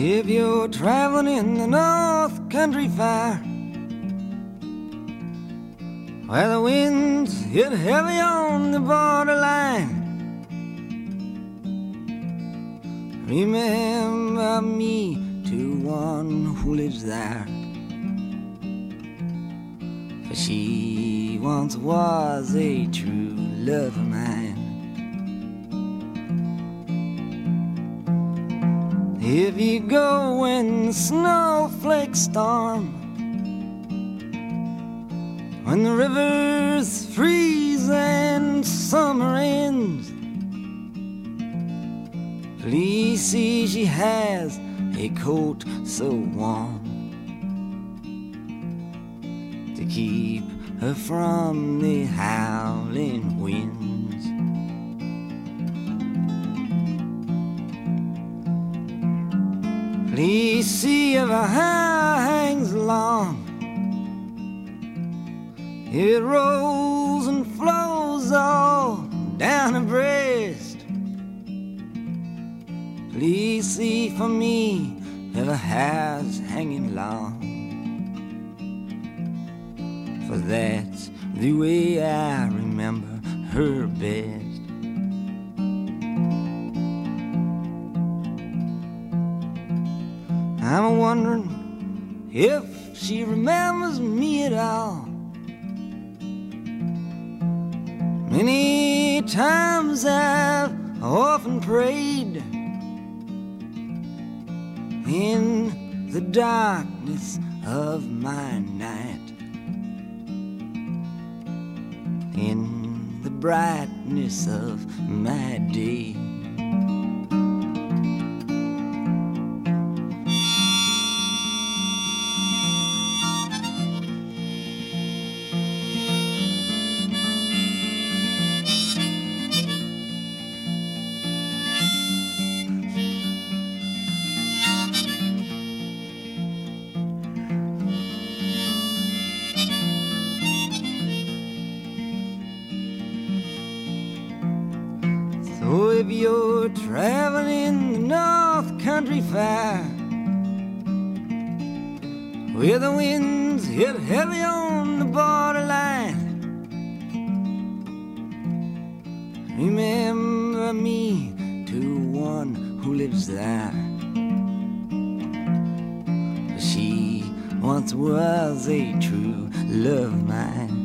If you're traveling in the North Country Fair, where the winds hit heavy on the borderline, remember me to one who lives there, for she once was a true love of mine. If you go when the snowflakes storm, when the rivers freeze and summer ends, please see she has a coat so warm to keep her from the howling winds. Please see if her hair hangs long, it rolls and flows all down her breast. Please see for me if her hair's hanging long, for that's the way I remember her best. I'm wondering if she remembers me at all. Many times I've often prayed in the darkness of my night, in the brightness of my day. So if you're traveling in the North Country Fair, where the winds hit heavy on the borderline, remember me to one who lives there, for she once was a true love of mine.